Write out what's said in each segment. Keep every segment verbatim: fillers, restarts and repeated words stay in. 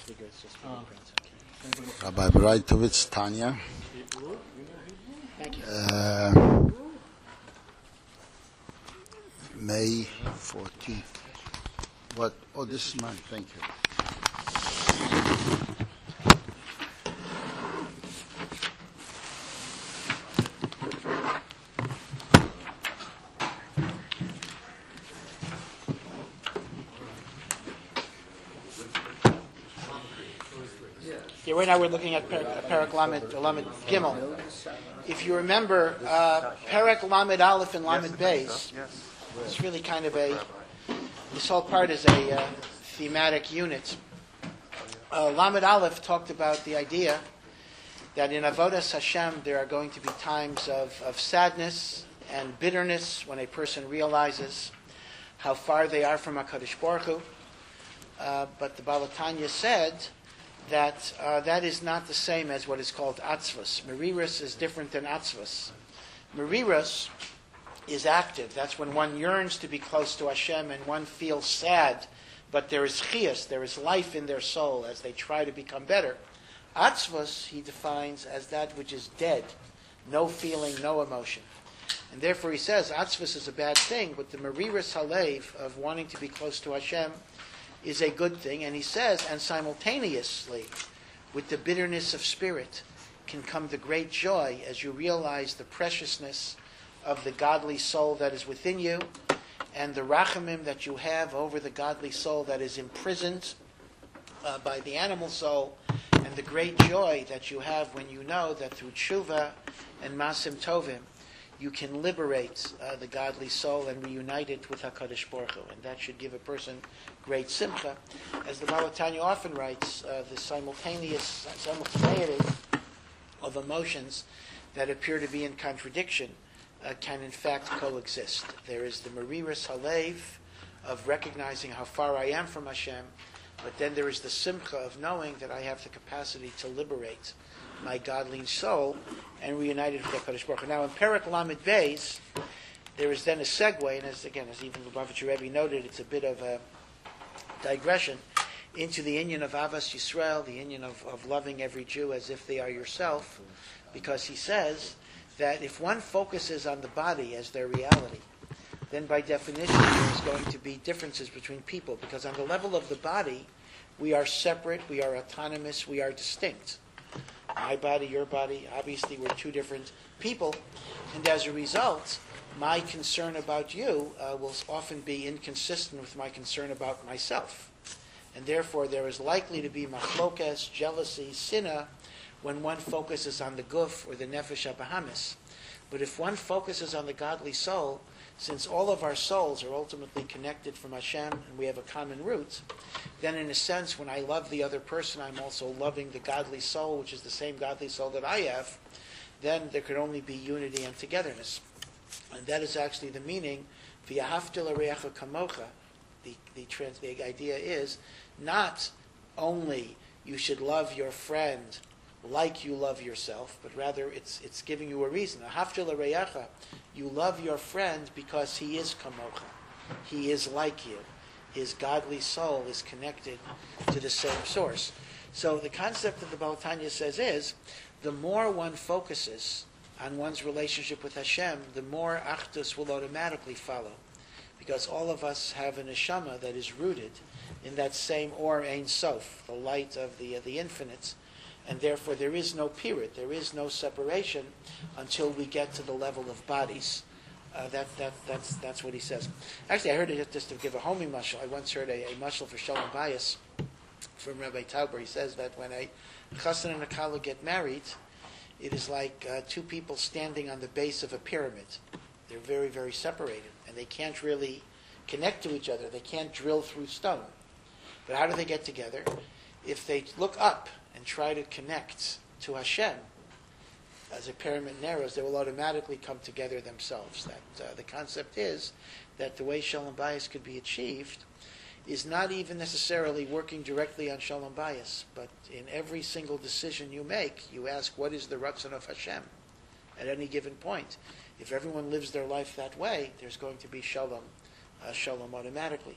figure it's just Oh. fingerprints. Rabbi Baraitovitz, Tanya. Thank you. Uh, May fourteenth. What? Oh, this is mine. Thank you. Yeah, right now we're looking at Perek, Perek Lamed, Lamed Gimel. If you remember, uh, Perek Lamed Aleph and Lamed Beis, it's really kind of a, this whole part is a uh, thematic unit. Uh, Lamed Aleph talked about the idea that in Avodas Hashem there are going to be times of, of sadness and bitterness when a person realizes how far they are from HaKadosh Baruch Hu. Uh, but the Baal HaTanya said that uh, that is not the same as what is called atzvus. Merirus is different than atzvus. Merirus is active. That's when one yearns to be close to Hashem and one feels sad, but there is chiyas, there is life in their soul as they try to become better. Atzvus, he defines as that which is dead, no feeling, no emotion. And therefore he says atzvus is a bad thing, but the merirus halev of wanting to be close to Hashem is a good thing, and he says, and simultaneously, with the bitterness of spirit, can come the great joy as you realize the preciousness of the godly soul that is within you, and the rachamim that you have over the godly soul that is imprisoned uh, by the animal soul, and the great joy that you have when you know that through tshuva and masim tovim, you can liberate uh, the godly soul and reunite it with HaKadosh Baruch Hu. And that should give a person great simcha. As the Baal HaTanya often writes, uh, the simultaneous simultaneity of emotions that appear to be in contradiction uh, can in fact coexist. There is the merirus halev of recognizing how far I am from Hashem, but then there is the simcha of knowing that I have the capacity to liberate my godly soul and reunited with HaKadosh Baruch Hu. Now in Perek Lamed Beis, there is then a segue, and as again, as even Lubavitcher Rebbe noted, it's a bit of a digression into the inyan of Avas Yisrael, the inyan of, of loving every Jew as if they are yourself, because he says that if one focuses on the body as their reality, then by definition there's going to be differences between people, because on the level of the body, we are separate, we are autonomous, we are distinct. My body, your body, obviously we're two different people, and as a result, my concern about you uh, will often be inconsistent with my concern about myself. And therefore there is likely to be machlokes, jealousy, sinna, when one focuses on the guf or the nefesh habahamis. But if one focuses on the godly soul, since all of our souls are ultimately connected from Hashem and we have a common root, then in a sense, when I love the other person, I'm also loving the godly soul, which is the same godly soul that I have, then there could only be unity and togetherness. And that is actually the meaning, v'yahavta l'reacha kamocha. The, the, trans, the idea is not only you should love your friend like you love yourself, but rather it's it's giving you a reason. Ahavta l'reacha, you love your friend because he is kamocha. He is like you. His godly soul is connected to the same source. So the concept that the Baal HaTanya says is, the more one focuses on one's relationship with Hashem, the more achdus will automatically follow. Because all of us have a neshama that is rooted in that same Or Ein Sof, the light of the, of the infinite, and therefore there is no period, there is no separation until we get to the level of bodies. Uh, that that that's that's what he says. Actually, I heard it just to give a homing mashal. I once heard a, a mashal for Shalom Bayis from Rabbi Tauber. He says that when a chassan and a kala get married, it is like uh, two people standing on the base of a pyramid. They're very, very separated, and they can't really connect to each other. They can't drill through stone. But how do they get together? If they look up and try to connect to Hashem, as a pyramid narrows, they will automatically come together themselves. That uh, the concept is that the way Shalom Bayis could be achieved is not even necessarily working directly on Shalom Bayis, but in every single decision you make, you ask, what is the Ratzon of Hashem at any given point? If everyone lives their life that way, there's going to be Shalom, uh, Shalom automatically.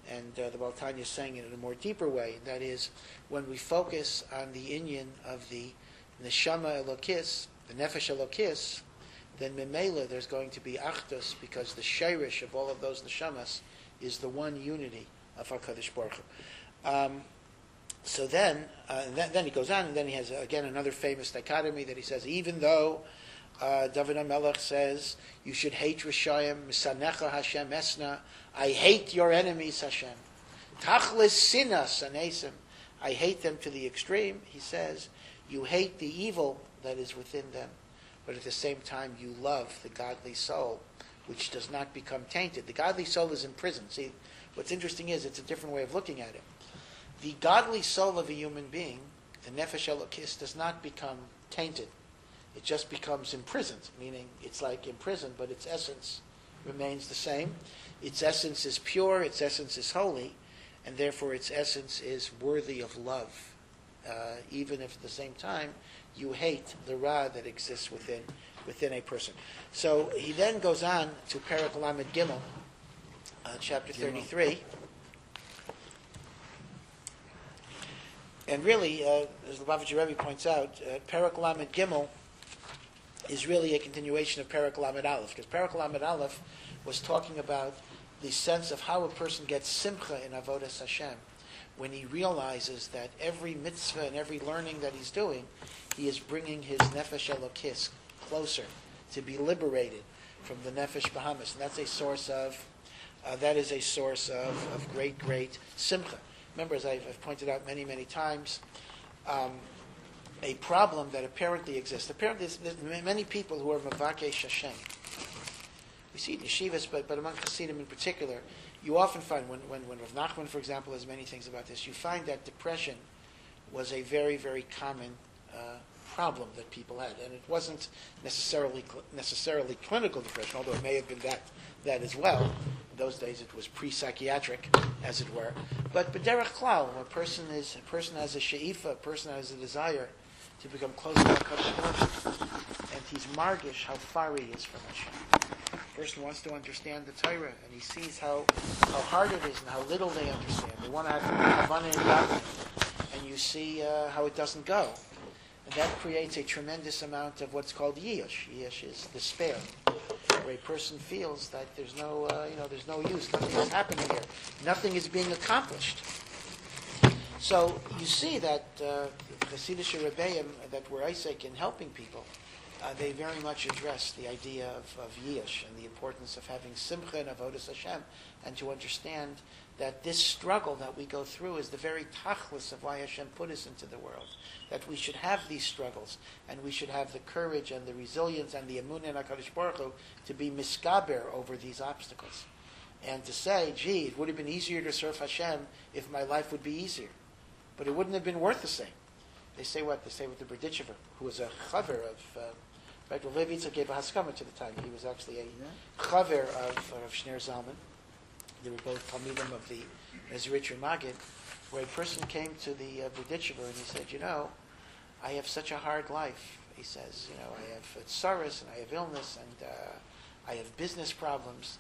and uh, the Baal Tanya is saying it in a more deeper way. That is, when we focus on the inyan of the neshama elokis, the nefesh elokis, then memela there's going to be achdus, because the shirish of all of those neshamas is the one unity of HaKadosh Baruch Hu. Um, so then, uh, and then, then he goes on, and then he has uh, again another famous dichotomy that he says, even though uh, David HaMelech says, you should hate Rishayim, Misanecha Hashem Esna, I hate your enemies, Hashem. Tachlis Sina Sanesim, I hate them to the extreme. He says, you hate the evil that is within them, but at the same time you love the godly soul, which does not become tainted. The godly soul is in prison. See, what's interesting is it's a different way of looking at it. The godly soul of a human being, the nefesh elokis, does not become tainted. It just becomes imprisoned, meaning it's like imprisoned, but its essence remains the same. Its essence is pure, its essence is holy, and therefore its essence is worthy of love, uh, even if at the same time you hate the ra that exists within within a person. So he then goes on to Perek Lamed Gimel, uh, chapter thirty-three. And really, uh, as the Lubavitcher Rebbe points out, uh, Perek Lamed Gimel is really a continuation of Perek Lamed Aleph, because Perek Lamed Aleph was talking about the sense of how a person gets simcha in Avodas Hashem, when he realizes that every mitzvah and every learning that he's doing, he is bringing his nefesh elokis closer to be liberated from the nefesh bahamas, and that's a source of uh, that is a source of, of great, great simcha. Remember, as I've, I've pointed out many, many times, um, a problem that apparently exists. Apparently, there's, there's many people who are mavakesh Hashem. We see it in yeshivas, but, but among Hasidim in particular, you often find, when, when, when Rav Nachman, for example, has many things about this, you find that depression was a very, very common uh, problem that people had. And it wasn't necessarily necessarily clinical depression, although it may have been that that as well. In those days it was pre-psychiatric, as it were. But b'derech klal, when a person is a person has a she'ifa, a person has a desire to become closer to HaKadosh Baruch Hu, and he's margish how far he is from Hashem. A person wants to understand the Torah, and he sees how, how hard it is and how little they understand. They want to have Havana and Davening, and you see uh, how it doesn't go. And that creates a tremendous amount of what's called yish. Yish is despair, where a person feels that there's no, uh, you know, there's no use. Nothing is happening here. Nothing is being accomplished. So you see that uh, Hasidic Rebbeim that were Isaac in helping people, uh, they very much address the idea of, of yish and the importance of having simcha and avodas Hashem, and to understand that this struggle that we go through is the very tachlis of why Hashem put us into the world. That we should have these struggles, and we should have the courage and the resilience and the emunah in HaKadosh Baruch Hu to be miskaber over these obstacles. And to say, gee, it would have been easier to serve Hashem if my life would be easier. But it wouldn't have been worth the same. They say what? They say with the Berditchever, who was a chaver of... Uh, right, well, Levi Yitzchak gave a haskama to the time. He was actually a chaver of, of Shneir Zalman. They were both Talmidim of the Mezritcher Magid, where a person came to the uh, Berditchever and he said, you know, I have such a hard life. He says, you know, I have tsaras and I have illness and uh, I have business problems.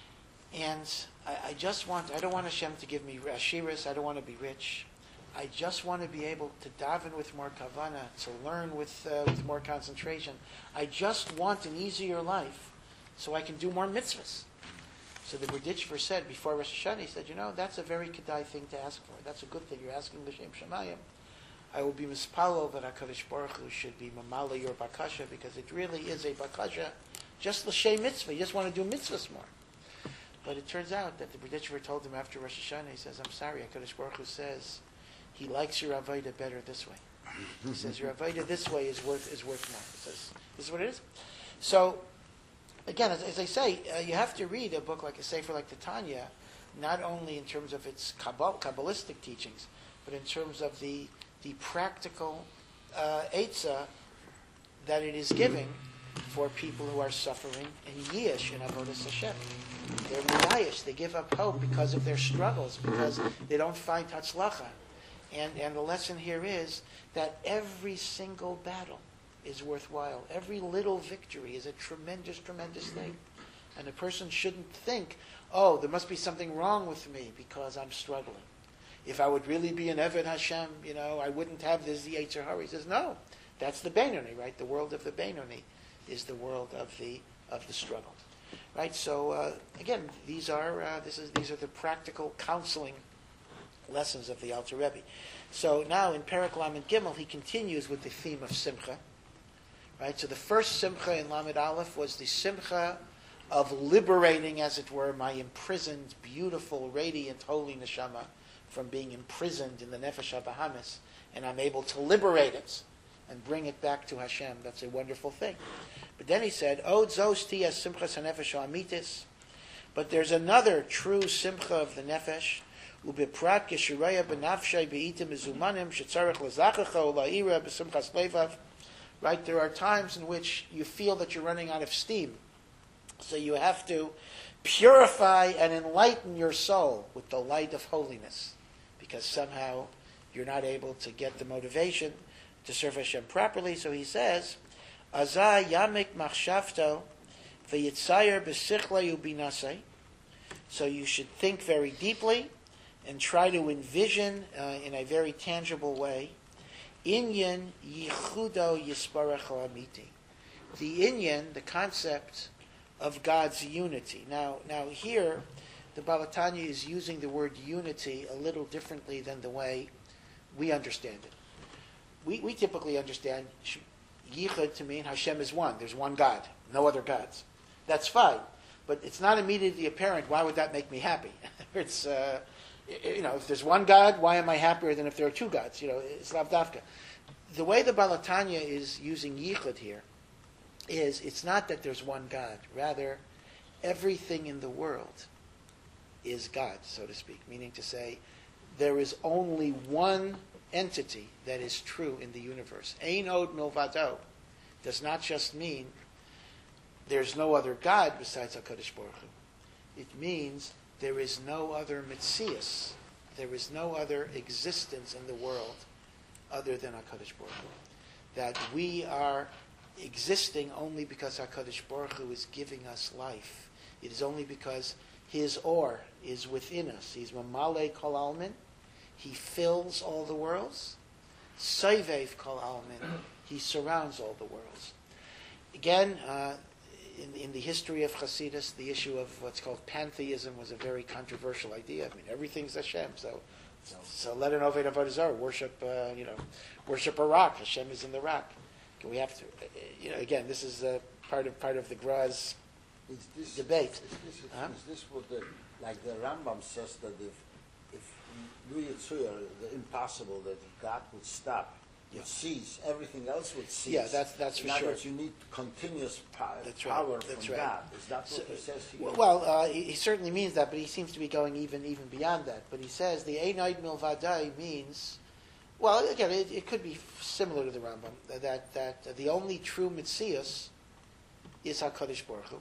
And I, I just want, I don't want Hashem to give me ashiras, I don't want to be rich. I just want to be able to daven with more kavana, to learn with, uh, with more concentration. I just want an easier life so I can do more mitzvahs. So the Berditchever said before Rosh Hashanah, he said, you know, that's a very kedai thing to ask for. That's a good thing. You're asking l'shem shamayim. I will be mispalo that HaKadosh Baruch Hu should be mamala your bakasha, because it really is a bakasha, just l'shem mitzvah. You just want to do mitzvahs more. But it turns out that the Berditchever told him after Rosh Hashanah, he says, I'm sorry, HaKadosh Baruch Hu says he likes your avodah better this way. He says your avodah this way is worth is worth more. He says, this is what it is. So, again, as, as I say, uh, you have to read a book like a Sefer like the Tanya, not only in terms of its Kabbal, Kabbalistic teachings, but in terms of the the practical uh, eitzah that it is giving for people who are suffering in yish in avodas Hashem. They're miyayish. They give up hope because of their struggles, because they don't find hatzlacha. And and the lesson here is that every single battle is worthwhile. Every little victory is a tremendous, tremendous thing. And a person shouldn't think, oh, there must be something wrong with me because I'm struggling. If I would really be an Eved Hashem, you know, I wouldn't have this Yetzer Hara. He says, no, that's the Beinoni, right? The world of the Beinoni is the world of the of the struggle, right? So uh, again, these are uh, this is these are the practical counseling lessons of the Alter Rebbe. So now in Perek Lamed Gimel, he continues with the theme of Simcha, right? So the first Simcha in Lamed Aleph was the Simcha of liberating, as it were, my imprisoned, beautiful, radiant, holy neshama from being imprisoned in the Nefesh HaBahamis, and I'm able to liberate it and bring it back to Hashem. That's a wonderful thing. But then he said, Od zos tiyas simchas hanefesh ha'amitis. But there's another true simcha of the nefesh, ubiprat keshiraya benafshay beitim mezumanim shetzarech lezachecha ula'ira besimchas levav. Right? There are times in which you feel that you're running out of steam. So you have to purify and enlighten your soul with the light of holiness, because somehow you're not able to get the motivation to serve Hashem properly. So he says, Azah yamek machshavto v'yitzayer b'sichlei ubinasei. So you should think very deeply and try to envision uh, in a very tangible way inyan yichudo yisparach amiti. The inyan, the concept of God's unity. Now, now here, the Baal HaTanya is using the word unity a little differently than the way we understand it. We, we typically understand Yichud to mean Hashem is one. There's one God, no other gods. That's fine, but it's not immediately apparent. Why would that make me happy? It's uh, you know, if there's one God, why am I happier than if there are two gods? You know, it's lavdavka. The way the Baal HaTanya is using Yichud here is it's not that there's one God. Rather, everything in the world is God, so to speak. Meaning to say, there is only one entity that is true in the universe. Ein od milvado does not just mean there's no other God besides HaKadosh Baruch Hu. It means there is no other Metzius. There is no other existence in the world other than HaKadosh Baruch Hu. That we are existing only because HaKadosh Baruch Hu is giving us life. It is only because His Or is within us. He's Mamale Kol Almin. He fills all the worlds. Soivev Kol Almin. He surrounds all the worlds. Again, uh, in, in the history of Hasidus, the issue of what's called pantheism was a very controversial idea. I mean, everything's Hashem, so so let an Oved Avodah Zarah worship, uh, you know, worship a rock. Hashem is in the rock. We have to, you know, again, this is uh, part of part of the Graz Is this, debate. Is this, is, Huh? is this what the, like the Rambam says that if, if Lu Yitzuya, the impossible, that if God would stop, Yeah. would cease, everything else would cease. Yeah, that's that's for In other sure. words, you need continuous power, That's right. power That's from right. God. Is that what So- he says here? Well, uh, he, he certainly means that, but he seems to be going even even beyond that. But he says the Einaid Milvadai means, well, again, it, it could be similar to the Rambam, that that the only true Metzius is HaKadosh Baruch Hu.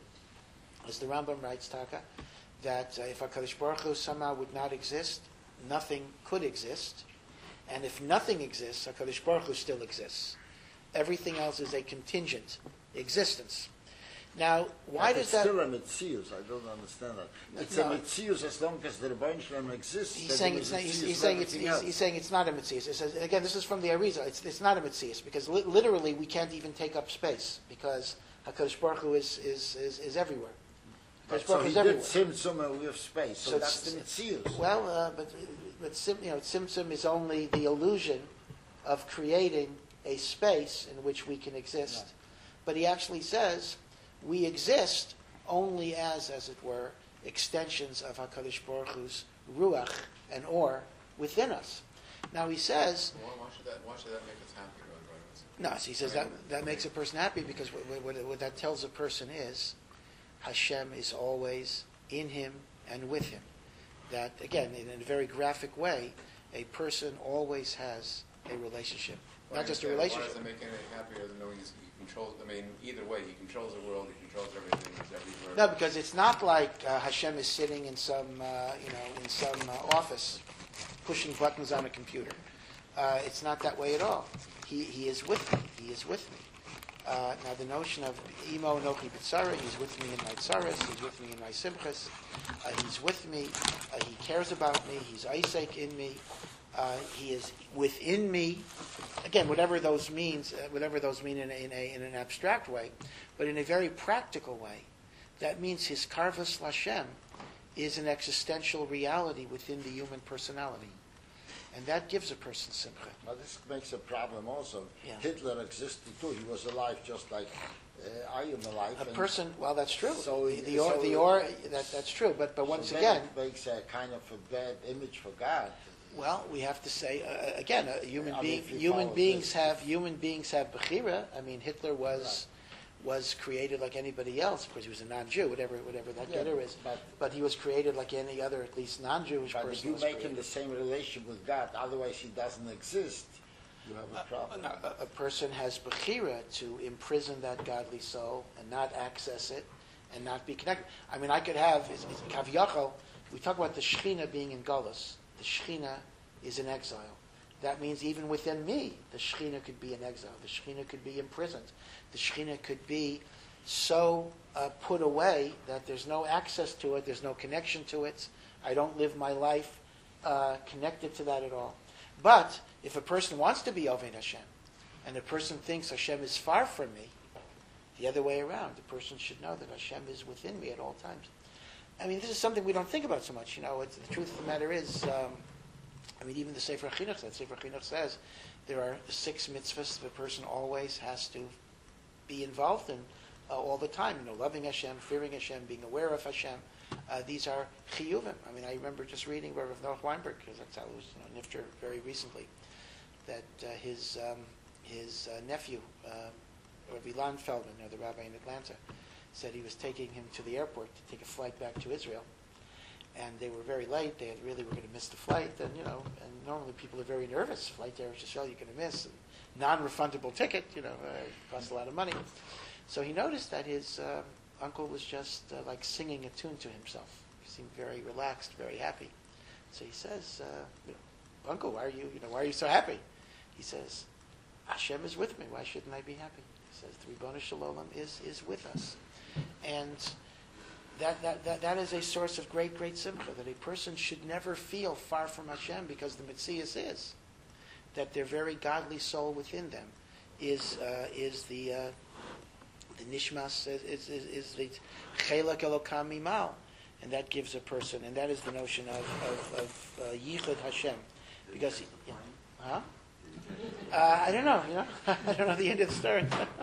As the Rambam writes, Taka, that uh, if HaKadosh Baruch Hu somehow would not exist, nothing could exist. And if nothing exists, HaKadosh Baruch Hu still exists. Everything else is a contingent existence. Now, why But does it's that... still a Metzius, I don't understand that. It's No. a Metzius as long as the Rebbeinu Shalom exists. He's then saying there it's is not, he's, Metzius he's for saying it's everything he's, else. he's saying it's not a Metzius. It says, again, this is from the Arizal. It's it's not a Metzius because li- literally we can't even take up space because Hakadosh Baruch Hu is is is, is everywhere. But Hakadosh so Baruch Hu he is everywhere. did Tzimtzum we have space, so, So that's it's- the Metzius. Well, uh, but but sim, you know, Tzimtzum is only the illusion of creating a space in which we can exist. Right. But he actually says we exist only as, as it were, extensions of HaKadosh Baruch Hu's Ruach and Or within us. Now he says, Why, why should that? Why should that make us happy? no, so he says that, that makes a person happy because what, what, what that tells a person is Hashem is always in him and with him. That, again, in a very graphic way, a person always has a relationship. Why Not just a does that- relationship. Why does it make any happier than knowing he's, he controls? I mean, either way, he controls the world. He controls everything. He's everywhere. No, because it's not like uh, Hashem is sitting in some, uh, you know, in some uh, office, pushing buttons on a computer. Uh, it's not that way at all. He he is with me. He is with me. Uh, now the notion of imo nochi b'tzara, he's with me in my tzaras, he's with me in my simchas, uh, he's with me, uh, he cares about me, he's Isaac in me, uh, he is within me. Again, whatever those means, uh, whatever those mean in, a, in, a, in an abstract way, but in a very practical way, that means his karvas Lashem is an existential reality within the human personality. And that gives a person simcha. But this makes a problem also. Yeah. Hitler existed too. He was alive just like uh, I am alive. A person, well, that's true. So the, the, so or, the or, that, that's true. But, but once so again, it makes a kind of a bad image for God. well, we have to say uh, again, a human I mean, being, if you human follow beings this- have human beings have bechira. I mean, Hitler was was created like anybody else. Of course, he was a non-Jew, whatever whatever that Yeah, getter is. but- But he was created like any other, at least non-Jewish But if person. you was make him created. the same relation with God, otherwise he doesn't exist, you have a problem. No, a, a person has bechira to imprison that godly soul and not access it and not be connected. I mean, I could have, is, is, Kaviyachol, we talk about the Shekhinah being in Golus. The Shekhinah is in exile. That means even within me, the Shekhinah could be in exile. The Shekhinah could be imprisoned. The Shekhinah could be so uh, put away that there's no access to it, there's no connection to it. I don't live my life uh, connected to that at all. But if a person wants to be Oved Hashem, and a person thinks Hashem is far from me, the other way around, the person should know that Hashem is within me at all times. I mean, this is something we don't think about so much. You know, it's, the truth of the matter is, um, I mean, even the Sefer Chinuch says, Sefer Chinuch says there are six mitzvahs that a person always has to be involved in uh, all the time. You know, loving Hashem, fearing Hashem, being aware of Hashem. Uh, these are chiyuvim. I mean, I remember just reading Rav Noach Weinberg, because that's how it was, you know, nifter very recently, that uh, his um, his uh, nephew, uh, Rav Ilan Feldman, you know, the rabbi in Atlanta, said he was taking him to the airport to take a flight back to Israel. And they were very late. They had really were going to miss the flight. And, you know, and normally people are very nervous. Flight to Israel, you're going to miss. And non-refundable ticket, you know, uh, costs a lot of money. So he noticed that his uh, uncle was just uh, like singing a tune to himself. He seemed very relaxed, very happy. So he says, uh, you know, Uncle, why are you, you know, why are you so happy? He says, Hashem is with me. Why shouldn't I be happy? He says, the Ribono Shel Olam is is with us. And that, that, that, that is a source of great, great simcha, that a person should never feel far from Hashem, because the Metzias is that their very godly soul within them is uh, is the uh, the nishmas, is, is, is, is the chelak elokam mimal, and that gives a person, and that is the notion of, of, of uh, yichud Hashem, because, yeah, huh? Uh, I don't know, you know, I don't know the end of the story.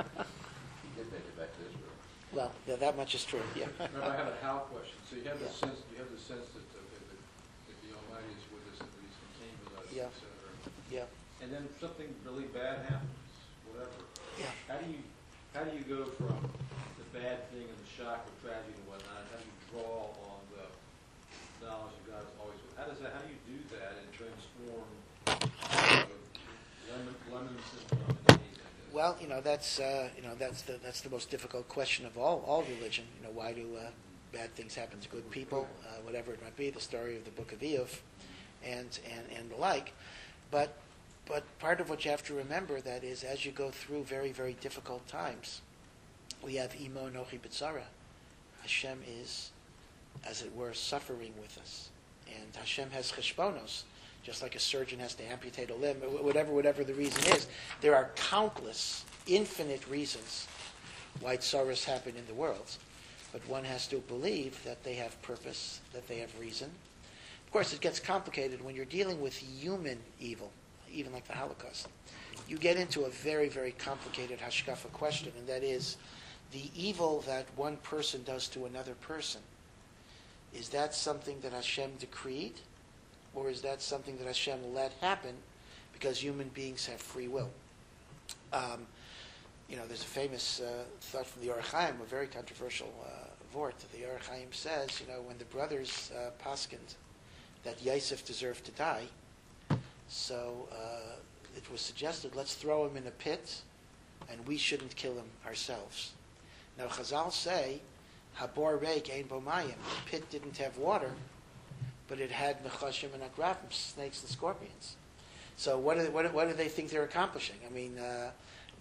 Well, yeah, that much is true. Yeah. Remember, I have a how question. So you have the Yeah. sense, you have the sense that, uh, that, that, that the Almighty is with us and that He's contained with us, Yeah. et cetera. Yeah. And then something really bad happens, whatever. Yeah. How do you, how do you go from the bad thing and the shock of tragedy and whatnot? How do you draw on the knowledge that God is always with? How does that? How do you do that and transform uh, lemon, lemons into lemonade? Well, you know, that's uh, you know that's the that's the most difficult question of all all religion. You know, why do uh, bad things happen to good people? Uh, whatever it might be, the story of the Book of Iyov, and and and the like. But but part of what you have to remember, that is, as you go through very very difficult times, we have imo nochi b'tzara. Hashem is, as it were, suffering with us, and Hashem has cheshbonos. Just like a surgeon has to amputate a limb, whatever whatever the reason is, there are countless, infinite reasons why tsaras happen in the world. But one has to believe that they have purpose, that they have reason. Of course, it gets complicated when you're dealing with human evil, even like the Holocaust. You get into a very, very complicated hashkafa question, and that is, the evil that one person does to another person, is that something that Hashem decreed? Or is that something that Hashem let happen because human beings have free will? Um, you know, there's a famous uh, thought from the Or Chaim, a very controversial uh, vort. The Or Chaim says, you know, when the brothers uh, paskind that Yosef deserved to die, so uh, it was suggested, let's throw him in a pit, and we shouldn't kill him ourselves. Now, Chazal say, Habor reik ein bo mayim. The pit didn't have water, but it had nechashim and akrafim, snakes and scorpions. So what do, what, what do they think they're accomplishing? I mean, uh,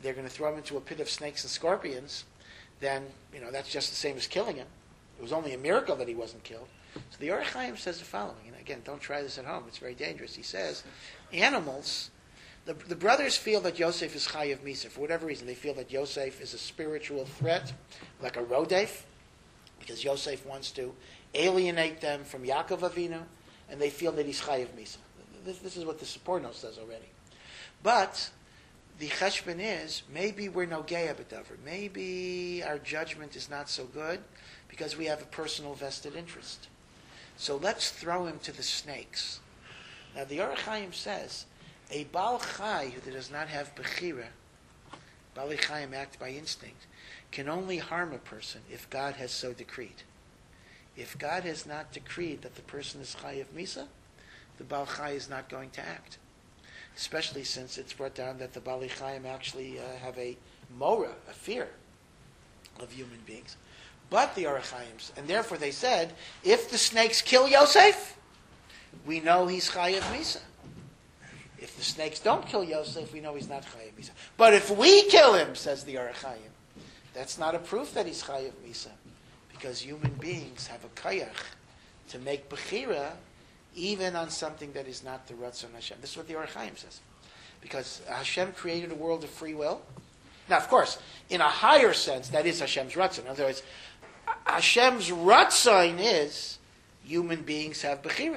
they're going to throw him into a pit of snakes and scorpions, then, you know, that's just the same as killing him. It was only a miracle that he wasn't killed. So the Orach Chaim says the following, and again, don't try this at home, it's very dangerous. He says, animals, the, the brothers feel that Yosef is Chayav Misa. For whatever reason, they feel that Yosef is a spiritual threat, like a Rodef, because Yosef wants to alienate them from Yaakov Avinu, and they feel that he's Chayav Misa. This, this is what the Supporno says already. But the cheshbon is, maybe we're no geya b'davar. Maybe our judgment is not so good because we have a personal vested interest. So let's throw him to the snakes. Now the Orach Chaim says, a Baal Chai who does not have Bechira, Baal Chaim act by instinct, can only harm a person if God has so decreed. If God has not decreed that the person is Chayav Misa, the Baal Chai is not going to act. Especially since it's brought down that the Baal Chaim actually uh, have a mora, a fear of human beings. But the Orach Chaims, and therefore they said, if the snakes kill Yosef, we know he's Chayav Misa. If the snakes don't kill Yosef, we know he's not Chayav Misa. But if we kill him, says the Orach Chaim, that's not a proof that he's Chayav Misa. Because human beings have a kayach to make Bechira even on something that is not the Ratzon Hashem. This is what the Orach Chaim says. Because Hashem created a world of free will. Now, of course, in a higher sense, that is Hashem's Ratzon. In other words, Hashem's Ratzon is human beings have Bechira.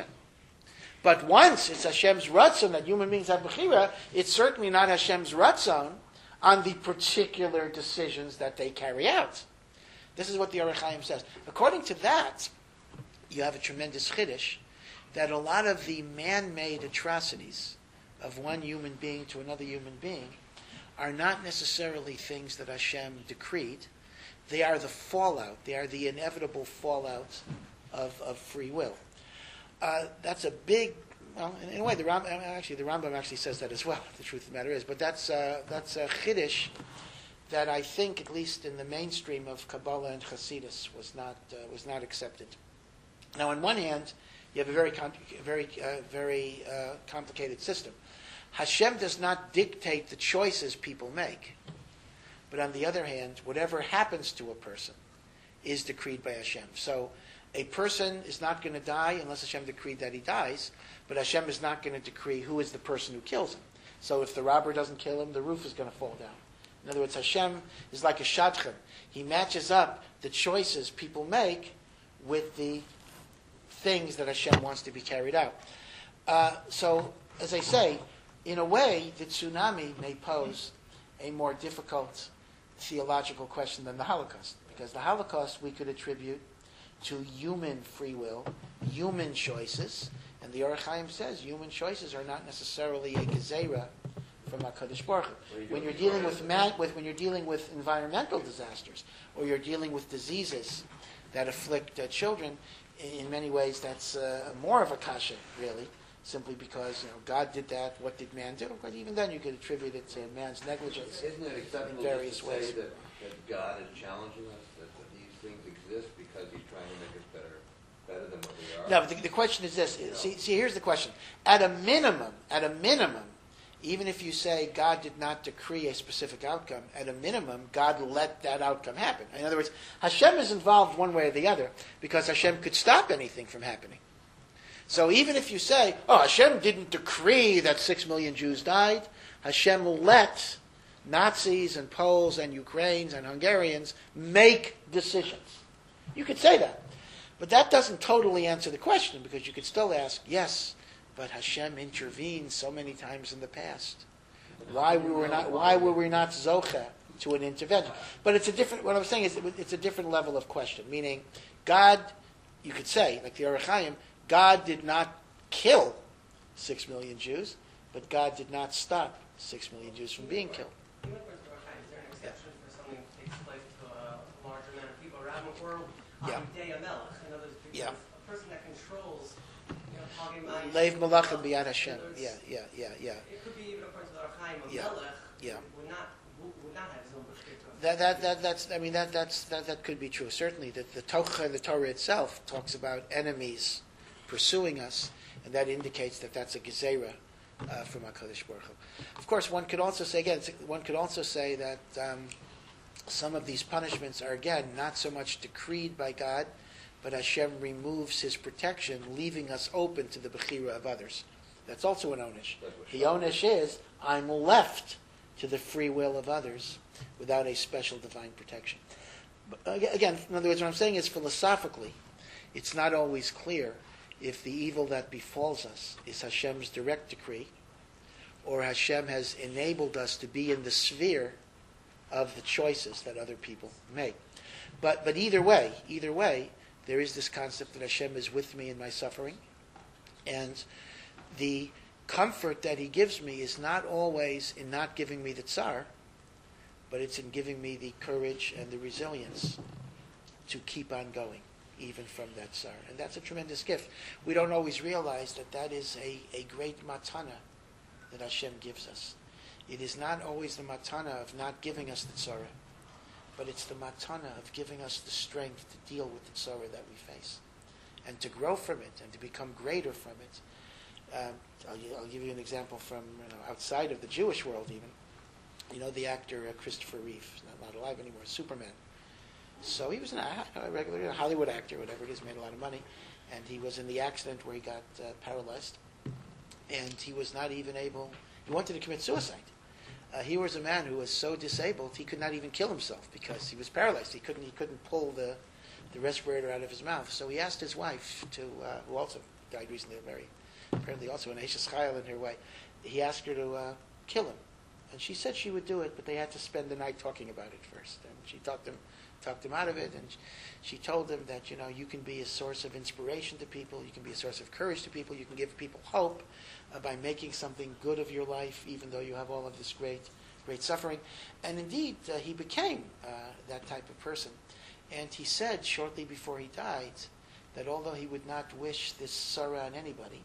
But once it's Hashem's Ratzon that human beings have Bechira, it's certainly not Hashem's Ratzon on the particular decisions that they carry out. This is what the Orach Chaim says. According to that, you have a tremendous chiddush that a lot of the man-made atrocities of one human being to another human being are not necessarily things that Hashem decreed. They are the fallout. They are the inevitable fallout of, of free will. Uh, that's a big, well, in, in a way, the Ram, actually the Rambam actually says that as well. The truth of the matter is, but that's uh, that's a chiddush that I think, at least in the mainstream of Kabbalah and Hasidus, was not uh, was not accepted. Now, on one hand, you have a very com- very uh, very uh, complicated system. Hashem does not dictate the choices people make, but on the other hand, whatever happens to a person is decreed by Hashem. So, a person is not going to die unless Hashem decreed that he dies, but Hashem is not going to decree who is the person who kills him. So, if the robber doesn't kill him, the roof is going to fall down. In other words, Hashem is like a shadchan. He matches up the choices people make with the things that Hashem wants to be carried out. Uh, so, as I say, in a way, the tsunami may pose a more difficult theological question than the Holocaust. Because the Holocaust we could attribute to human free will, human choices, and the Orach Chaim says human choices are not necessarily a gezerah from HaKadosh Baruch Hu. When you're dealing with, man, with when you're dealing with environmental disasters, or you're dealing with diseases that afflict uh, children, in many ways that's uh, more of a kasha, really, simply because you know God did that. What did man do? But even then, you could attribute it to man's negligence. Isn't it acceptable in various to ways. say that, that God is challenging us, that, that these things exist because He's trying to make us better, better than what we are? No, but the, the question is this. See, see, here's the question. At a minimum, at a minimum, even if you say God did not decree a specific outcome, at a minimum, God let that outcome happen. In other words, Hashem is involved one way or the other because Hashem could stop anything from happening. So even if you say, oh, Hashem didn't decree that six million Jews died, Hashem let Nazis and Poles and Ukrainians and Hungarians make decisions. You could say that. But that doesn't totally answer the question because you could still ask, yes, but Hashem intervened so many times in the past. Why were we not? Why were we not zocha to an intervention? But it's a different. What I'm saying is, it's a different level of question. Meaning, God, you could say, like the Orach Chaim, God did not kill six million Jews, but God did not stop six million Jews from being killed. Even according to Orach Chaim, is there an exception for something that takes place to a larger amount of people around the world? Yeah. Day Melech, in other words, Yeah. a person that controls. You know, Leiv Malachim B'yad Hashem. Yeah, yeah, yeah, yeah. It could be even according to the Orach Chaim, a Yeah. Melech Yeah. would not would not have his own b'chira. That, that, that, that's, I mean, that, that's, that, that could be true. Certainly, that the Torah, the Torah itself talks about enemies pursuing us, and that indicates that that's a gezerah uh, from HaKadosh Baruch Hu. Of course, one could also say, again, one could also say that um, some of these punishments are, again, not so much decreed by God, but Hashem removes His protection, leaving us open to the bechira of others. That's also an onish. The onish is, I'm left to the free will of others without a special divine protection. But again, in other words, what I'm saying is philosophically, it's not always clear if the evil that befalls us is Hashem's direct decree, or Hashem has enabled us to be in the sphere of the choices that other people make. But but either way, either way, there is this concept that Hashem is with me in my suffering, and the comfort that He gives me is not always in not giving me the tsar, but it's in giving me the courage and the resilience to keep on going, even from that tsar. And that's a tremendous gift. We don't always realize that that is a, a great matana that Hashem gives us. It is not always the matana of not giving us the tzara, but it's the matana of giving us the strength to deal with the tzara that we face, and to grow from it, and to become greater from it. Um, I'll, I'll give you an example from you know, outside of the Jewish world even. You know the actor uh, Christopher Reeve, he's not, not alive anymore, Superman. So he was an, a regular you know, Hollywood actor, whatever it is, made a lot of money, and he was in the accident where he got uh, paralyzed, and he was not even able, he wanted to commit suicide. Uh, he was a man who was so disabled he could not even kill himself because he was paralyzed. He couldn't he couldn't pull the, the respirator out of his mouth. So he asked his wife, to uh, who also died recently, very apparently also an Ashes Chayil in her way, he asked her to uh, kill him. And she said she would do it, but they had to spend the night talking about it first. And she talked him, talked him out of it, and she told him that, you know, you can be a source of inspiration to people, you can be a source of courage to people, you can give people hope uh, by making something good of your life, even though you have all of this great, great suffering. And indeed, uh, he became uh, that type of person. And he said shortly before he died that although he would not wish this sorrow on anybody,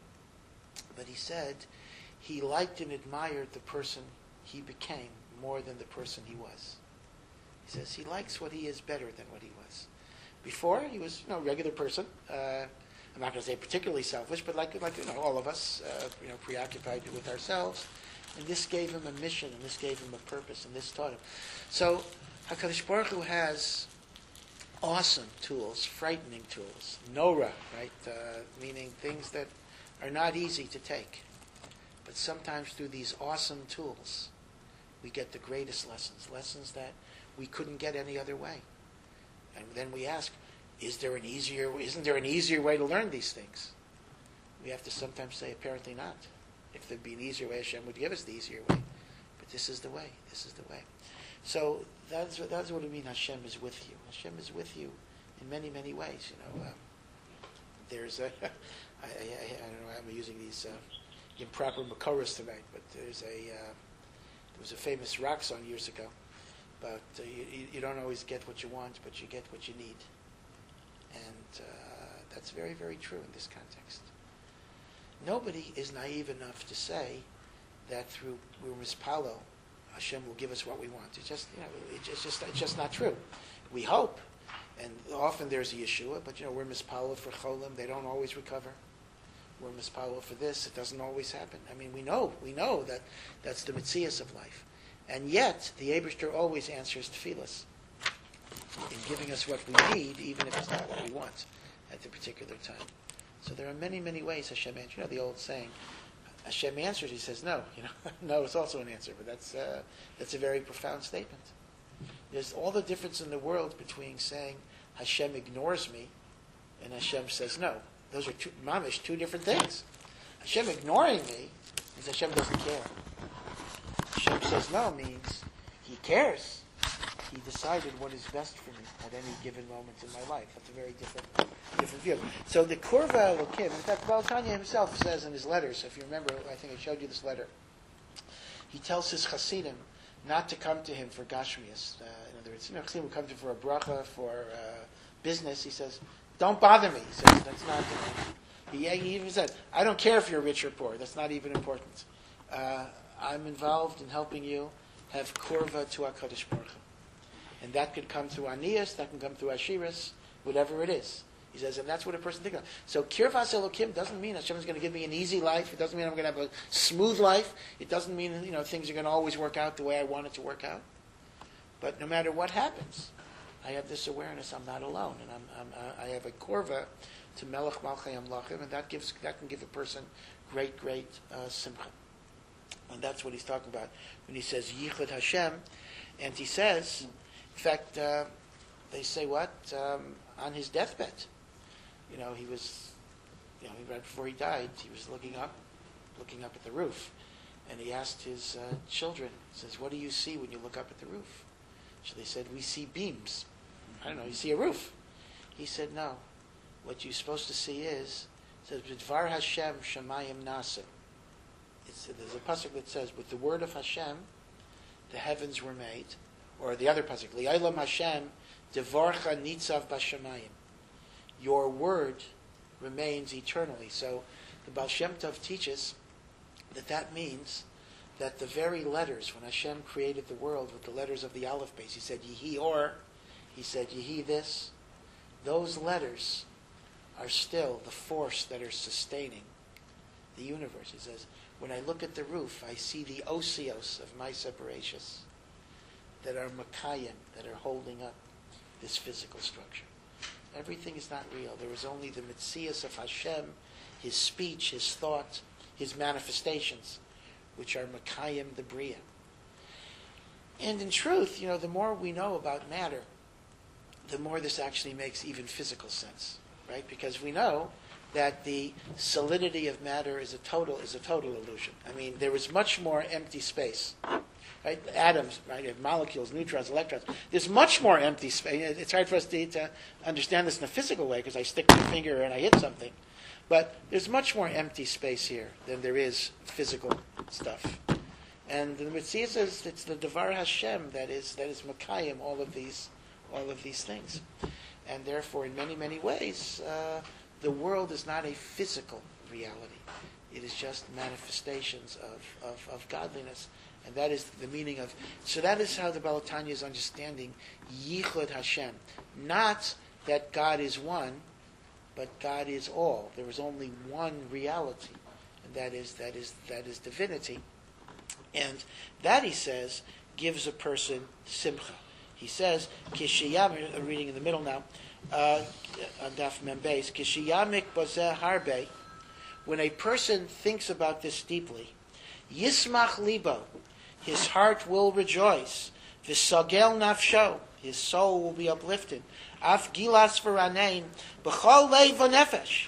but he said he liked and admired the person he became more than the person he was. He says he likes what he is better than what he was. Before, he was, you know, a regular person. Uh, I'm not going to say particularly selfish, but like, like you know, all of us, uh, you know, preoccupied with ourselves. And this gave him a mission, and this gave him a purpose, and this taught him. So, HaKadosh Baruch Hu has awesome tools, frightening tools. Nora, right? Uh, meaning things that are not easy to take. But sometimes through these awesome tools, we get the greatest lessons, lessons that we couldn't get any other way. And then we ask, is there an easier, isn't there an easier way to learn these things? We have to sometimes say, apparently not. If there'd be an easier way, Hashem would give us the easier way. But this is the way. This is the way. So that's, that's what I mean, Hashem is with you. Hashem is with you in many, many ways. You know, um, there's a, I, I, I don't know, I'm using these uh, improper makoros tonight, but there's a, uh, there was a famous rock song years ago. But uh, you, you don't always get what you want, but you get what you need. And uh, that's very, very true in this context. Nobody is naive enough to say that through mispalo, Hashem will give us what we want. It's just, you know, it's just, it's just not true. We hope, and often there's a Yeshua, but you know, we're mispalo for cholim. They don't always recover. We're mispalo for this. It doesn't always happen. I mean, we know, we know that that's the mitzias of life. And yet, the Eibishter always answers tefillas in giving us what we need, even if it's not what we want at the particular time. So there are many, many ways Hashem answers. You know the old saying, Hashem answers, He says no. You know, no is also an answer, but that's uh, that's a very profound statement. There's all the difference in the world between saying Hashem ignores me and Hashem says no. Those are two, mamish, two different things. Hashem ignoring me means Hashem doesn't care. Hashem says no means He cares. He decided what is best for me at any given moment in my life. That's a very different, different view. So the Kurva Elokim, in fact, Baal Tanya himself says in his letters, if you remember, I think I showed you this letter, he tells his Hasidim not to come to him for Gashmias. Uh, in other words, you know, Hasidim will come to him for a bracha, for uh, business. He says, don't bother me. He says, that's not, he, he even said, I don't care if you're rich or poor. That's not even important. Uh, I'm involved in helping you have kurva to HaKadosh Baruch Hu. And that could come through aniyas, that can come through ashiras, whatever it is. He says, and that's what a person thinks of. So Kirvas Elokim doesn't mean Hashem is going to give me an easy life. It doesn't mean I'm going to have a smooth life. It doesn't mean, you know, things are going to always work out the way I want it to work out. But no matter what happens, I have this awareness I'm not alone, and I'm, I'm, I have a korva to Melech Malchei Amlachim, and that gives that can give a person great, great uh, simcha. And that's what he's talking about when he says Yichud Hashem, and he says, in fact, uh, they say what um, on his deathbed. You know, he was, you know, right before he died, he was looking up, looking up at the roof, and he asked his uh, children, he says, "What do you see when you look up at the roof?" So they said, "We see beams." I don't know, you see a roof. He said, "No. What you're supposed to see is," it says, "B'dvar Hashem shamayim nasim." It's, there's a pasuk that says, "With the word of Hashem, the heavens were made," or the other pasuk, "Li'olam Hashem devarcha nitzav b'shamayim." Your word remains eternally. So the Baal Shem Tov teaches that that means that the very letters, when Hashem created the world with the letters of the Aleph base, he said Yehi Or, he said Yehi this, those letters are still the force that are sustaining the universe. He says, when I look at the roof, I see the osios of my separations that are makayim, that are holding up this physical structure. Everything is not real. There is only the mitzias of Hashem, His speech, His thought, His manifestations, which are makayim the bria. And in truth, you know, the more we know about matter, the more this actually makes even physical sense, right? Because we know that the solidity of matter is a total is a total illusion. I mean, there is much more empty space. Right? Atoms, right? You have molecules, neutrons, electrons. There's much more empty space. It's hard for us to, to understand this in a physical way because I stick my finger and I hit something. But there's much more empty space here than there is physical stuff. And the Mitzvah says it's the Devar Hashem that is that is Makayim all of these all of these things. And therefore, in many, many ways, uh, the world is not a physical reality. It is just manifestations of, of, of godliness. And that is the meaning of... So that is how the Baal Tanya is understanding Yichud Hashem. Not that God is one, but God is all. There is only one reality, and that is that is that is divinity. And that, he says, gives a person simcha. He says, Kishiyam, I'm reading in the middle now, uh, on Daf Mem Beis, Kishiyamik Bozeh Harbe, when a person thinks about this deeply, Yismach Libo, his heart will rejoice. V'sagel nafsho, his soul will be uplifted. Af gilas v'ranein, b'chol leiv v'nefesh,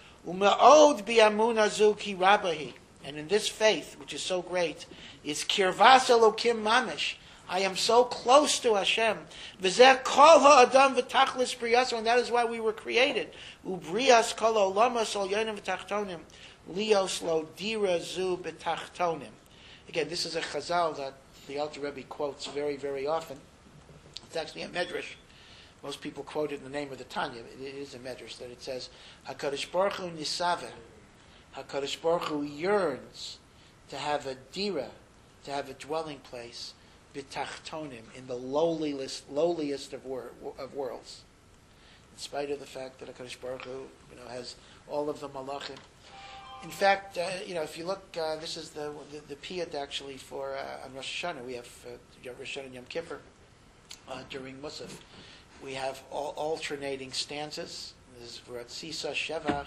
u'me'od bi'amuna zu ki rabahi. And in this faith, which is so great, is kirvas elokim mamish. I am so close to Hashem. V'zeh kol ha'adam v'tachlis briyaso, and that is why we were created. U'briyas kol olamas ol yonim v'tachtonim, lios lo dira zu b'tachtonim. Again, this is a chazal that the Alter Rebbe quotes very, very often. It's actually a medrash. Most people quote it in the name of the Tanya. It is a medrash that it says, HaKadosh Baruch Hu nisaveh. HaKadosh Baruch Hu yearns to have a dira, to have a dwelling place, b'tachtonim, in the lowliest, lowliest of, wor- of worlds. In spite of the fact that HaKadosh Baruch Hu, you know, has all of the malachim. In fact, uh, you know, if you look, uh, this is the the, the piyut actually for uh, on Rosh Hashanah. We have uh, Rosh Hashanah and Yom Kippur uh, during Musaf. We have all, alternating stanzas. This is V'ratzisa Shevach.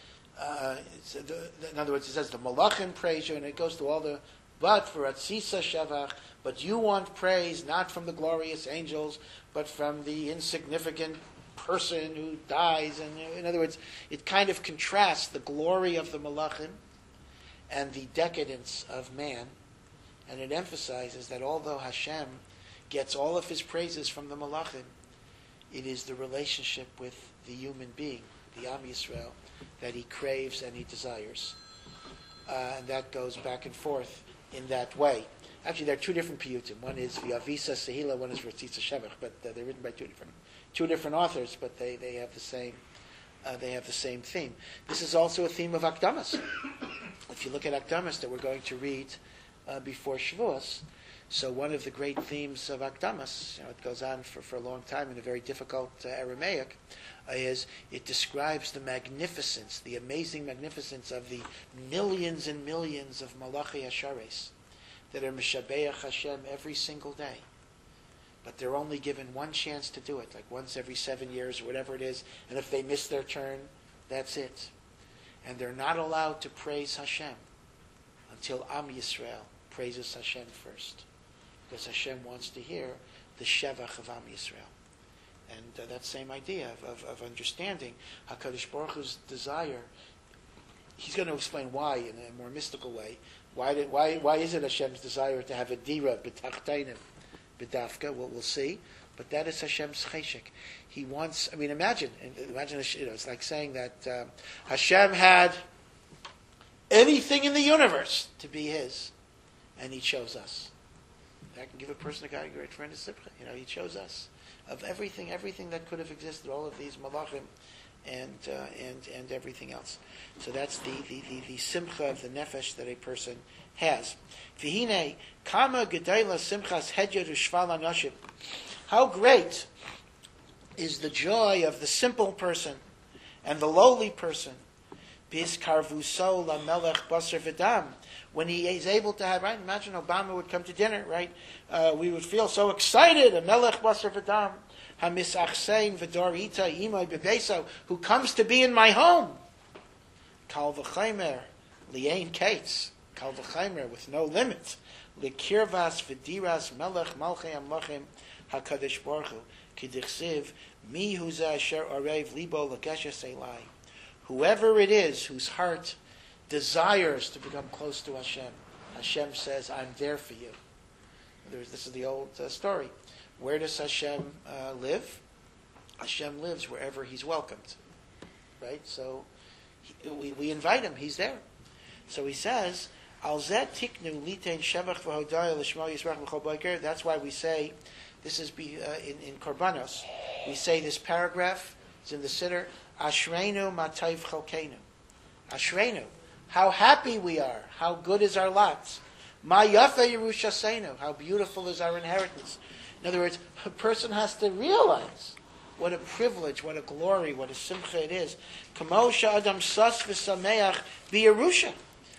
Uh, it's, the, the, in other words, it says the Malachim praise you, and it goes to all the. But V'ratzisa Shevach. But you want praise not from the glorious angels, but from the insignificant person who dies. And in other words, it kind of contrasts the glory of the Malachim and the decadence of man, and it emphasizes that although Hashem gets all of his praises from the Malachim, it is the relationship with the human being, the Am Yisrael, that he craves and he desires. Uh, and that goes back and forth in that way. Actually, there are two different piyutim. One is V'avisa Sehila, one is V'ratzisa Shevach, but uh, they're written by two different two different authors, but they, they have the same uh, they have the same theme. This is also a theme of Akdamas. If you look at Akdamas that we're going to read uh, before Shavuos, So one of the great themes of Akdamas, you know, it goes on for, for a long time in a very difficult uh, Aramaic, uh, is it describes the magnificence, the amazing magnificence of the millions and millions of Malachi Hashares that are Mishabeach Hashem every single day. But they're only given one chance to do it, like once every seven years or whatever it is, and if they miss their turn, that's it. And they're not allowed to praise Hashem until Am Yisrael praises Hashem first. Because Hashem wants to hear the Shevach of Am Yisrael. And uh, that same idea of, of, of understanding HaKadosh Baruch Hu's desire, he's going to explain why in a more mystical way. Why did, why why is it Hashem's desire to have a dira b'tachtainim b'dafka? Well, we'll see. But that is Hashem's cheshek. He wants. I mean, imagine. Imagine. You know, it's like saying that uh, Hashem had anything in the universe to be His, and He chose us. That can give a person a guy a great friend of simcha. You know, He chose us of everything, everything that could have existed. All of these malachim. And, uh, and and everything else. So that's the, the, the, the simcha of the nefesh that a person has. V'hinei kama gedayla simchas hedyer u'shval anoshim. How great is the joy of the simple person and the lowly person. Bis karvuso lamelech basar v'dam. When he is able to have, right? Imagine Obama would come to dinner, right? Uh, we would feel so excited. A melech basar v'dam. Hamisachsein v'dorita imay bebeso, who comes to be in my home. Kal v'chaymer li'ein kates. Kal v'chaymer with no limit. Likirvas v'diras melech malchei amlachim hakadosh baruch hu kidichsiv mi huza asher arev libo lageshes elai. Whoever it is whose heart desires to become close to Hashem, Hashem says, "I'm there for you." There's, this is the old uh, story. Where does Hashem uh, live? Hashem lives wherever He's welcomed, right? So he, we, we invite Him; He's there. So He says, "Al zeh tiknu litein shevach v'hodaya l'shmo yisrach l'chol boker." That's why we say this is be, uh, in in Korbanos. We say this paragraph. It's in the Siddur. Ashreinu matayv chalkeinu. Ashreinu. How happy we are. How good is our lot. Ma yafa yerushaseinu. How beautiful is our inheritance. In other words, a person has to realize what a privilege, what a glory, what a simcha it is. Kamosha adam sas v'sameach b'Yerusha.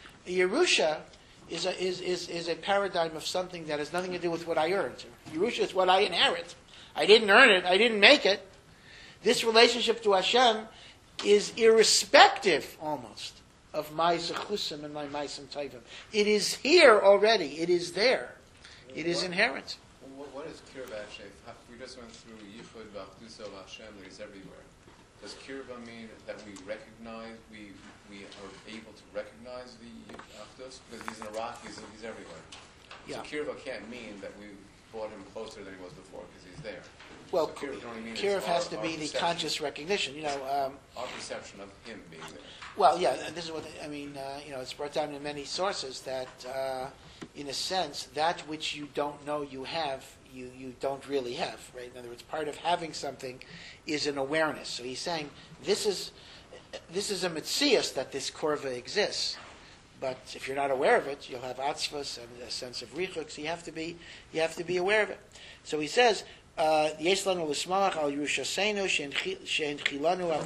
Yerusha is a, is, is, is a paradigm of something that has nothing to do with what I earned. Yerusha is what I inherit. I didn't earn it. I didn't make it. This relationship to Hashem is irrespective, almost, of my zechusim and my maisim tovim. It is here already. It is there. It is inherent. What, what is kirva actually? We just went through Yichud v'Achdusa v'Hashem, that He's everywhere. Does kirva mean that we recognize, we we are able to recognize the Achdus? Because He's in Iraq, He's, he's everywhere. Yeah. So kirva can't mean that we brought Him closer than He was before, because He's there. Well, so kirva can only mean kirv it's has our, to be our the perception, conscious recognition. You know. Um, our perception of Him being there. Well, yeah, this is what I mean. Uh, you know, it's brought down in many sources that, uh, in a sense, that which you don't know you have, you, you don't really have. Right? In other words, part of having something is an awareness. So he's saying this is this is a mitzias that this korva exists. But if you're not aware of it, you'll have atzvas and a sense of richuk. So you have to be you have to be aware of it. So he says, "Yesh lanu l'smalach al Yerushaseinu she'en chilanu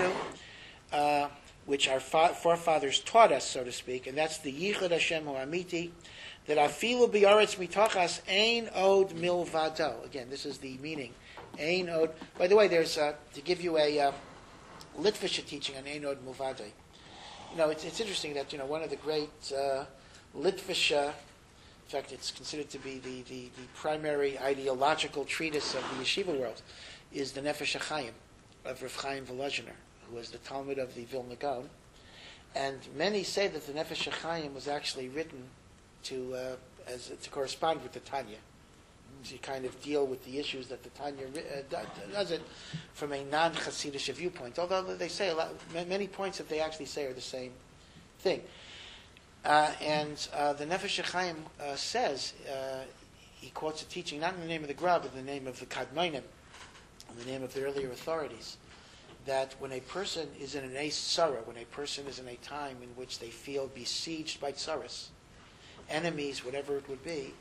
avosenu," which our fa- forefathers taught us, so to speak, and that's the Yichud Hashem Ho'amiti, that afilu bi'aretz mitochas ein od milvado. Again, this is the meaning. Ein od. By the way, there's uh, to give you a uh, Litvisha teaching on ein od milvado. You know, it's, it's interesting that you know one of the great uh, Litvisha, in fact, it's considered to be the, the, the primary ideological treatise of the yeshiva world, is the Nefesh HaChaim of Rav Chaim Volozhiner, who was the Talmud of the Vilna Gaon. And many say that the Nefesh HaChaim was actually written to uh, as to correspond with the Tanya, to kind of deal with the issues that the Tanya uh, does it from a non-Hasidic viewpoint. Although they say a lot, many points that they actually say are the same thing. Uh, and uh, the Nefesh HaChaim uh, says, uh, he quotes a teaching not in the name of the Gra, but in the name of the Kadmonim, in the name of the earlier authorities, that when a person is in an ace tzara, when a person is in a time in which they feel besieged by tsaras, enemies, whatever it would be,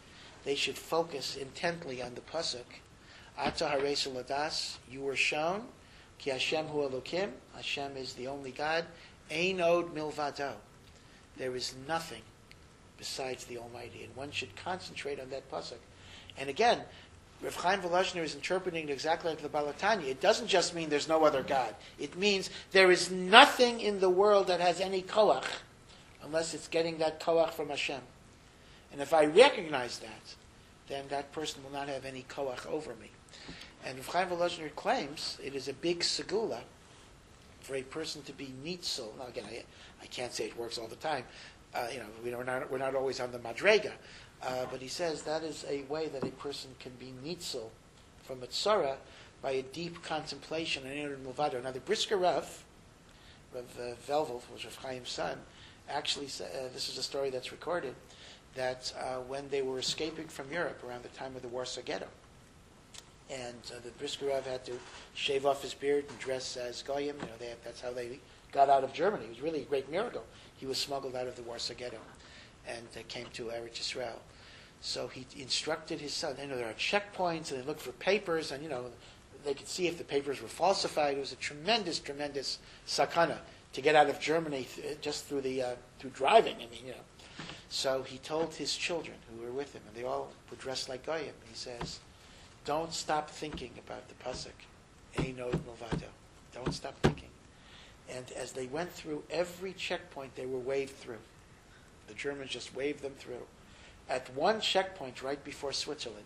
they should focus intently on the pasuk. Ata haresu ladas, you were shown, ki Hashem hu Elokim, Hashem is the only God, ein od milvado. There is nothing besides the Almighty, and one should concentrate on that pasuk. And again, Rav Chaim Volozhiner is interpreting it exactly like the Balatanya. It doesn't just mean there's no other God. It means there is nothing in the world that has any koach, unless it's getting that koach from Hashem. And if I recognize that, then that person will not have any koach over me. And Rav Chaim Volozhiner claims it is a big segula for a person to be nitzel. Now again, I, I can't say it works all the time. Uh, you know, we we're not, we're not always on the madrega. Uh, but he says that is a way that a person can be nitzel from a tzara by a deep contemplation and inner milvado. Now the Brisker Rav, Rav uh, Velvel, who was Rav Chaim's son, actually, uh, this is a story that's recorded, that uh, when they were escaping from Europe around the time of the Warsaw Ghetto, and uh, the Brisker Rav had to shave off his beard and dress as Goyim, you know, they, that's how they got out of Germany. It was really a great miracle. He was smuggled out of the Warsaw Ghetto and uh, came to Eretz Yisrael. So he instructed his son. You know, there are checkpoints, and they looked for papers, and you know, they could see if the papers were falsified. It was a tremendous, tremendous sakana to get out of Germany th- just through the uh, through driving. I mean, you know. So he told his children who were with him, and they all were dressed like Goyim. He says, "Don't stop thinking about the pasuk, Ein od milvado. Don't stop thinking." And as they went through every checkpoint, they were waved through. The Germans just waved them through. At one checkpoint right before Switzerland,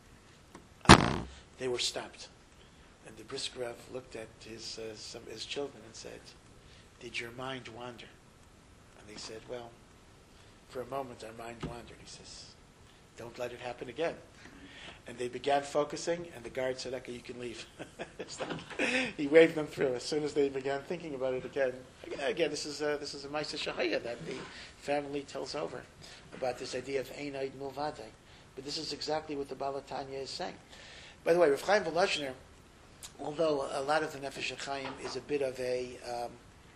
uh, they wwere stopped. And the Brisker Rav looked at his, uh, some, his children and said, "Did your mind wander?" And they said, "Well, for a moment our mind wandered." He says, "Don't let it happen again." And they began focusing, and the guard said, "Okay, you can leave." He waved them through as soon as they began thinking about it again. Again, this is a, this is a Maisa Shahaya that the family tells over about this idea of Ein od milvado. But this is exactly what the Balatanya is saying. By the way, Rav Chaim Volozhiner, although a lot of the Nefesh HaChaim is a bit of a um,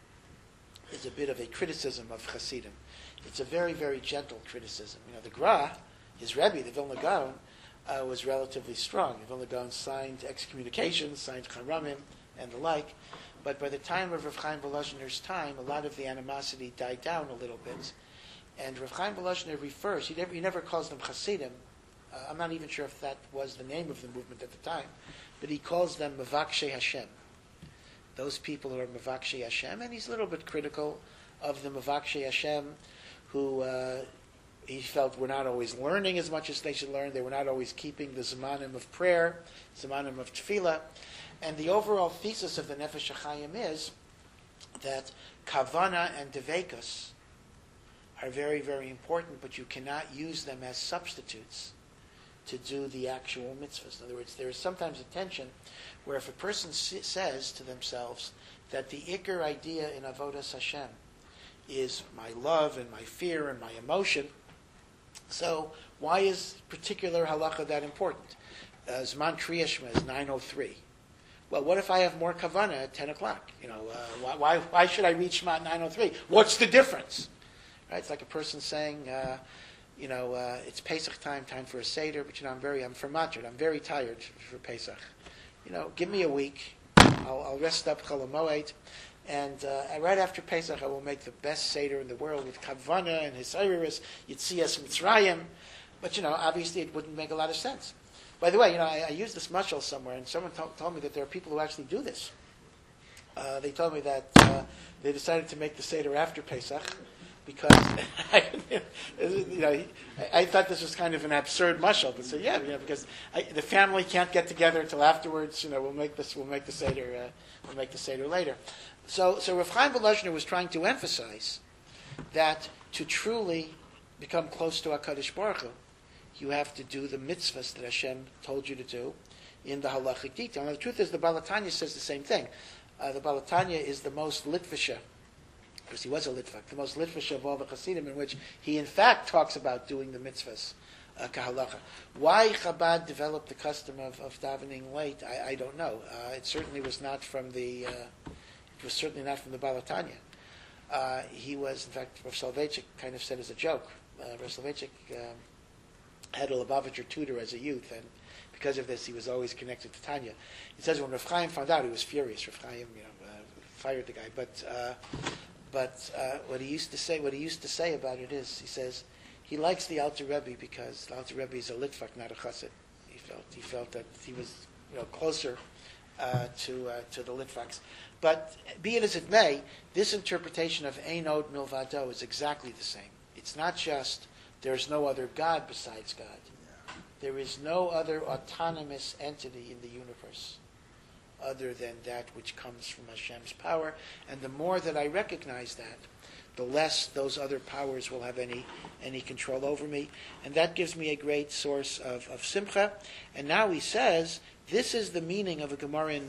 is a bit of a criticism of Hasidim, it's a very, very gentle criticism. You know, the Gra, his Rebbe, the Vilna Gaon, Uh, was relatively strong. The Vilna Gaon signed excommunications, signed charamim, and the like. But by the time of Rav Chaim Volozhiner's time, a lot of the animosity died down a little bit. And Rav Chaim Volozhiner refers, he never, he never calls them Hasidim. Uh, I'm not even sure if that was the name of the movement at the time. But he calls them Mavakshe Hashem. Those people who are Mavakshe Hashem. And he's a little bit critical of the Mavakshe Hashem who... Uh, He felt we're not always learning as much as they should learn. They were not always keeping the zamanim of prayer, zamanim of tefillah. And the overall thesis of the Nefesh HaChaim is that kavana and devekus are very, very important, but you cannot use them as substitutes to do the actual mitzvahs. In other words, there is sometimes a tension where if a person s- says to themselves that the ikar idea in Avodas Hashem is my love and my fear and my emotion, so why is particular halacha that important? Uh, Zman Kriya Shema is nine oh three. Well, what if I have more kavana at ten o'clock? You know, uh, why, why should I read Shema at nine oh three? What's the difference? Right? It's like a person saying, uh, you know, uh, it's Pesach time, time for a Seder, but you know, I'm very, I'm fermatred, I'm very tired for Pesach. You know, give me a week, I'll, I'll rest up Chol HaMoed, and uh, right after Pesach, I will make the best Seder in the world with Kavana and Hisariris, Yitzias Mitzrayim. But, you know, obviously it wouldn't make a lot of sense. By the way, you know, I, I used this mashal somewhere, and someone to- told me that there are people who actually do this. Uh, they told me that uh, they decided to make the Seder after Pesach because, you know, I, I thought this was kind of an absurd mashal, but so yeah, you know, because I, the family can't get together until afterwards. You know, we'll make this, we'll make the Seder, uh, we'll make the Seder later. So, so Rav Chaim Volozhiner was trying to emphasize that to truly become close to HaKadosh Baruch Hu, you have to do the mitzvahs that Hashem told you to do in the halachic detail. Now, the truth is, the Balatanya says the same thing. Uh, the Balatanya is the most litvisha, because he was a litvak, the most litvisha of all the Hasidim, in which he, in fact, talks about doing the mitzvahs uh, kahalacha. Why Chabad developed the custom of, of davening late, I, I don't know. Uh, it certainly was not from the. Uh, It was certainly not from the Balatanya. Uh, he was, in fact, Rav Soloveitchik kind of said as a joke. Uh, Rav Soloveitchik um, had a Lubavitcher tutor as a youth, and because of this, he was always connected to Tanya. He says when Rav Chaim found out, he was furious. Rav Chaim, you know, uh, fired the guy. But uh, but uh, what he used to say, what he used to say about it is, he says he likes the Alter Rebbe because the Alter Rebbe is a Litvak, not a Chassid. He felt he felt that he was, you know, closer uh, to uh, to the Litvaks. But be it as it may, this interpretation of Ein Od Milvado is exactly the same. It's not just there is no other God besides God. There is no other autonomous entity in the universe other than that which comes from Hashem's power. And the more that I recognize that, the less those other powers will have any any control over me. And that gives me a great source of, of simcha. And now he says, this is the meaning of a Gemara in